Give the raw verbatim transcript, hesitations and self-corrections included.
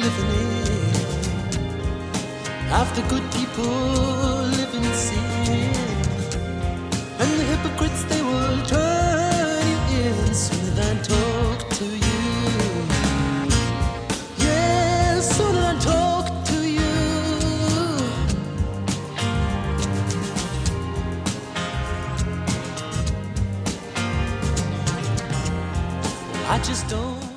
living in. Half the good people live in sin, and the hypocrites, they will turn you in sooner than talk to you. Yes, sooner than talk to you. I just don't